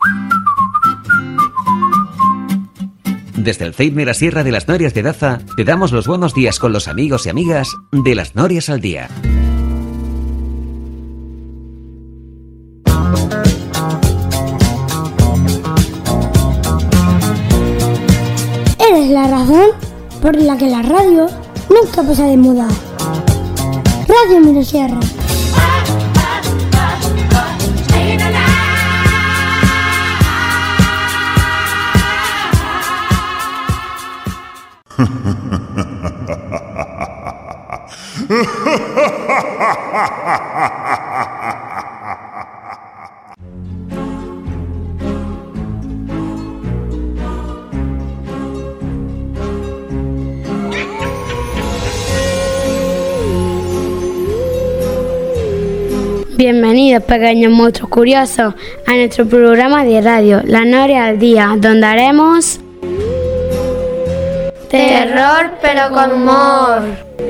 Desde el CEIP Mirasierra de las Norias de Daza, te damos los buenos días con los amigos y amigas de Las Norias al Día. Eres la razón por la que la radio nunca pasa de moda. Radio Mirasierra. Bienvenidos, pequeños monstruos curiosos, a nuestro programa de radio, Las Norias al Día, donde haremos terror pero con humor.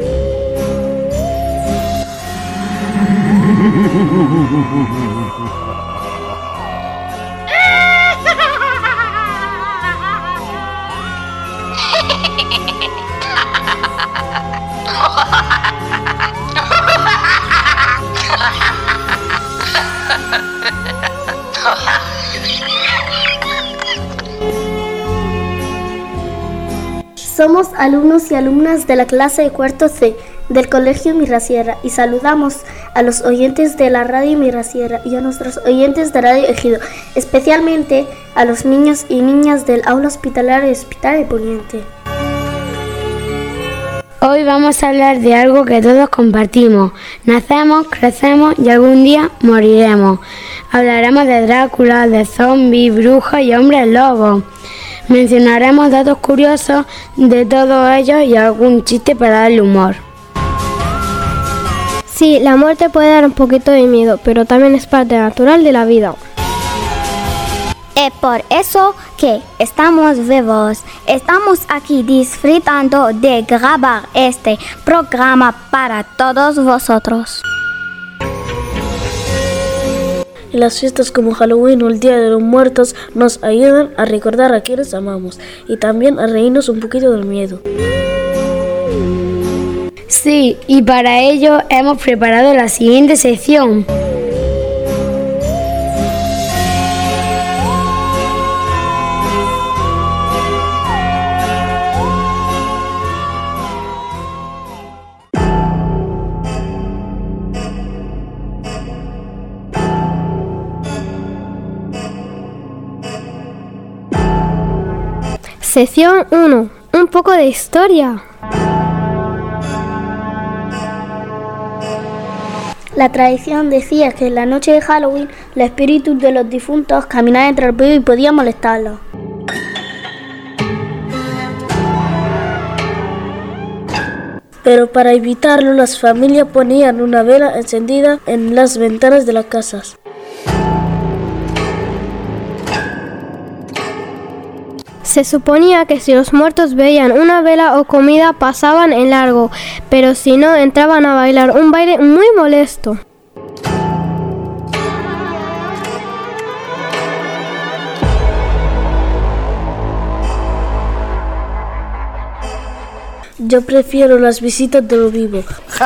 Somos alumnos y alumnas de la clase de cuarto C del Colegio Mirasierra y saludamos a los oyentes de la Radio Mirasierra y a nuestros oyentes de Radio Ejido, especialmente a los niños y niñas del aula hospitalaria de Hospital de Poniente. Hoy vamos a hablar de algo que todos compartimos. Nacemos, crecemos y algún día moriremos. Hablaremos de Drácula, de zombies, brujas y hombres lobos. Mencionaremos datos curiosos de todos ellos y algún chiste para darle humor. Sí, la muerte puede dar un poquito de miedo, pero también es parte natural de la vida. Es por eso que estamos vivos. Estamos aquí disfrutando de grabar este programa para todos vosotros. Las fiestas como Halloween o el Día de los Muertos nos ayudan a recordar a quienes amamos y también a reírnos un poquito del miedo. Sí, y para ello hemos preparado la siguiente sección. Sección 1. Un poco de historia. La tradición decía que en la noche de Halloween los espíritus de los difuntos caminaban entre el pueblo y podían molestarlos. Pero para evitarlo, las familias ponían una vela encendida en las ventanas de las casas. Se suponía que si los muertos veían una vela o comida pasaban en largo, pero si no entraban a bailar un baile muy molesto. Yo prefiero las visitas de lo vivo.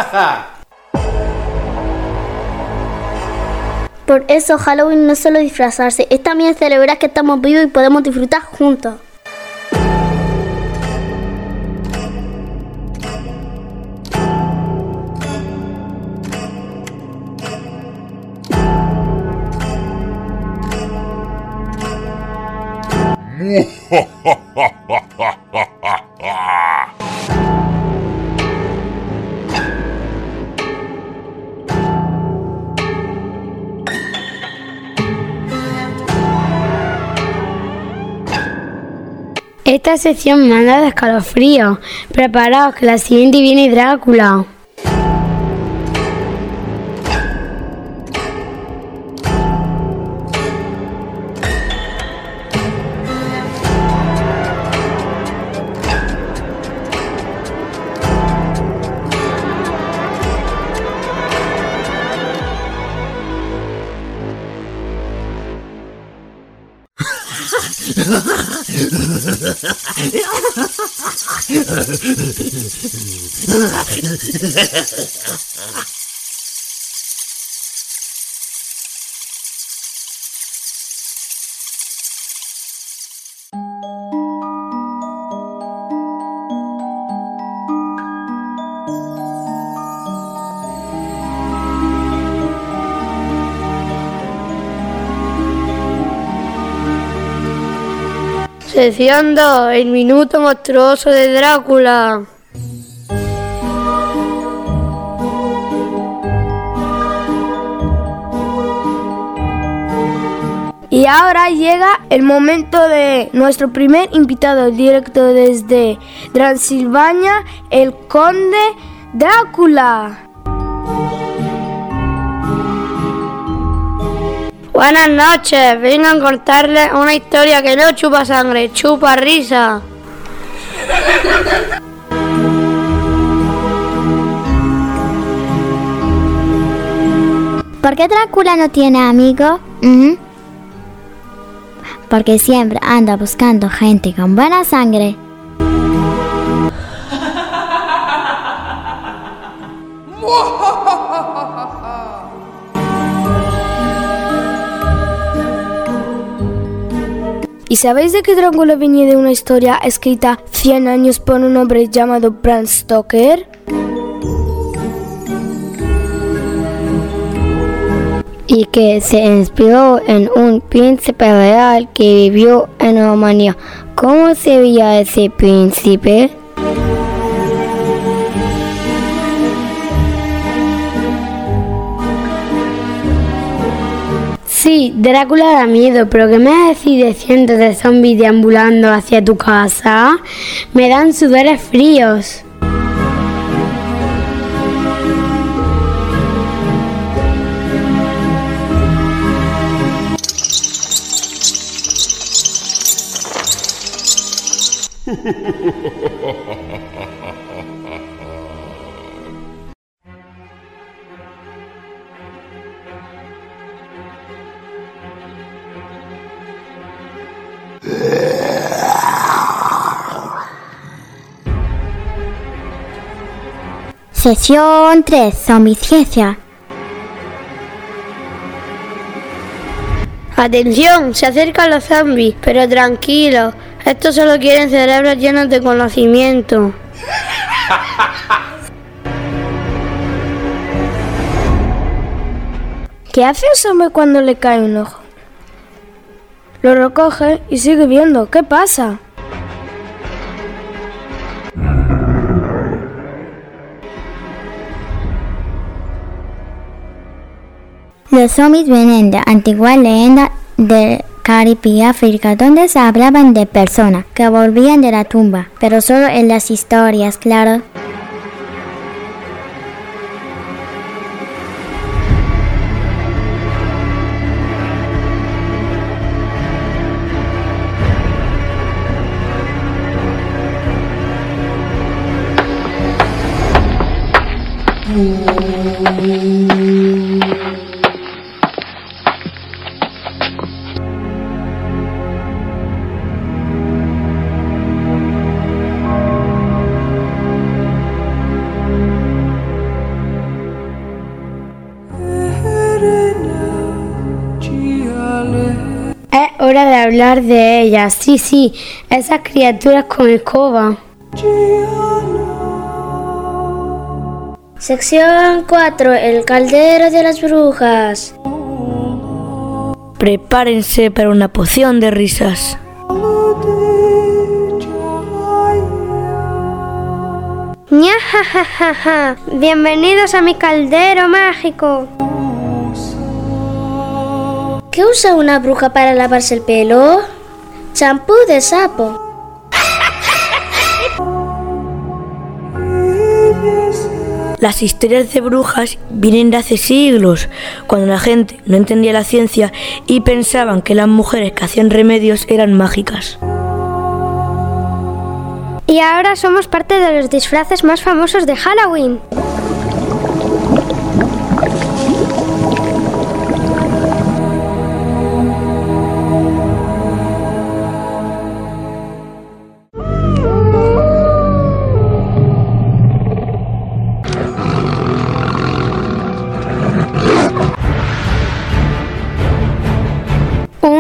Por eso Halloween no es solo disfrazarse, es también celebrar que estamos vivos y podemos disfrutar juntos. Esta sección me ha dado escalofríos. Preparaos que la siguiente viene Drácula. Sección 2, el minuto monstruoso de Drácula. Y ahora llega el momento de nuestro primer invitado directo desde Transilvania, el conde Drácula. Buenas noches, vengo a contarles una historia que no chupa sangre, chupa risa. ¿Por qué Drácula no tiene amigos? Porque siempre anda buscando gente con buena sangre. ¿Y sabéis de que Drácula viene de una historia escrita 100 años por un hombre llamado Bram Stoker? Y que se inspiró en un príncipe real que vivió en Rumanía. ¿Cómo se veía ese príncipe? Sí, Drácula da miedo, pero ¿qué me decís de cientos de zombies deambulando hacia tu casa? Me dan sudores fríos. Sesión 3, zombiciencia. Atención, se acercan los zombies, pero tranquilos, estos solo quieren cerebros llenos de conocimiento. ¿Qué hace un zombie cuando le cae un ojo? Lo recoge y sigue viendo. ¿Qué pasa? Los zombies vienen de antigua leyenda del Caribe y África, donde se hablaban de personas que volvían de la tumba, pero solo en las historias, claro. Es hora de hablar de ellas. Sí, esas criaturas con escoba. Sección 4. El caldero de las brujas. Prepárense para una poción de risas. ¡Ñajajajaja! Bienvenidos a mi caldero mágico. ¿Qué usa una bruja para lavarse el pelo? Champú de sapo. Las historias de brujas vienen de hace siglos, cuando la gente no entendía la ciencia y pensaban que las mujeres que hacían remedios eran mágicas. Y ahora somos parte de los disfraces más famosos de Halloween.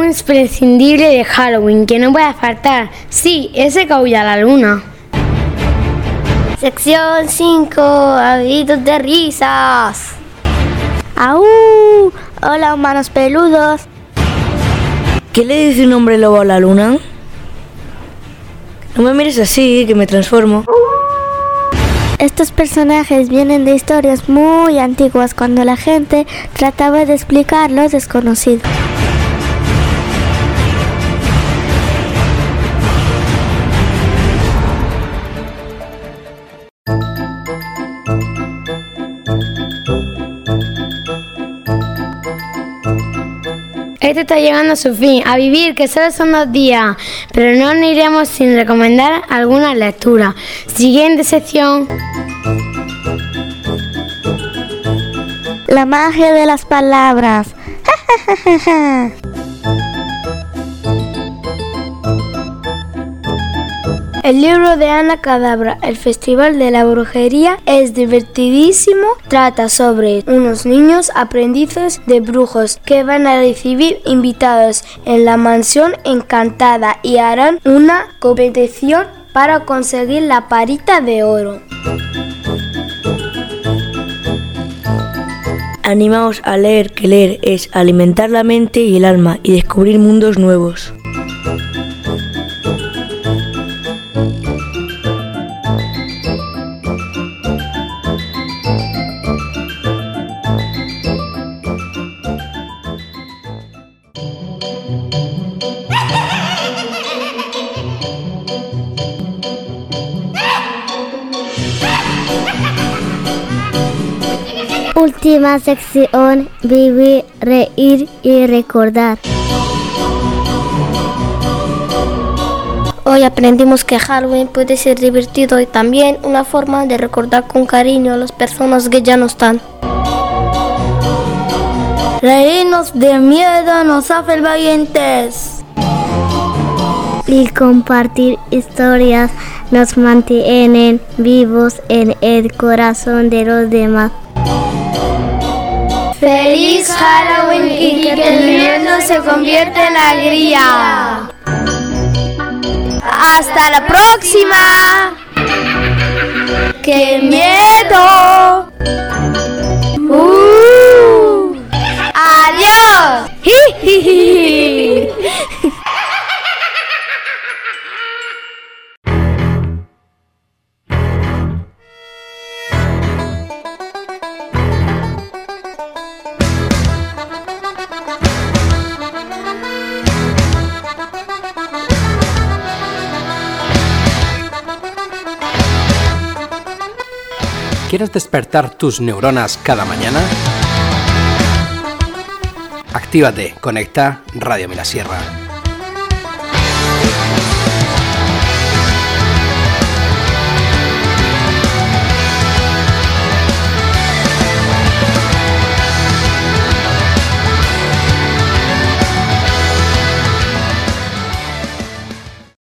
un imprescindible de Halloween que no puede faltar. Sí, ese que aúlla la luna. Sección 5, avisos de risas. ¡Aú! Hola, humanos peludos. ¿Qué le dice un hombre lobo a la luna? No me mires así, que me transformo. Estos personajes vienen de historias muy antiguas cuando la gente trataba de explicar lo desconocido. Este está llegando a su fin. A vivir, que solo son 2 días. Pero no nos iremos sin recomendar algunas lecturas. Siguiente sección. La magia de las palabras. El libro de Ana Cadabra, El Festival de la Brujería, es divertidísimo. Trata sobre unos niños aprendices de brujos que van a recibir invitados en la mansión encantada y harán una competición para conseguir la varita de oro. Animaos a leer, que leer es alimentar la mente y el alma y descubrir mundos nuevos. Última sección, vivir, reír y recordar. Hoy aprendimos que Halloween puede ser divertido y también una forma de recordar con cariño a las personas que ya no están. Reírnos de miedo nos hace valientes. Y compartir historias nos mantienen vivos en el corazón de los demás. ¡Feliz Halloween y que el miedo se convierta en alegría! ¡Hasta la próxima! ¡Qué miedo! ¡Adiós! ¿Quieres despertar tus neuronas cada mañana? Actívate, conecta Radio Mirasierra.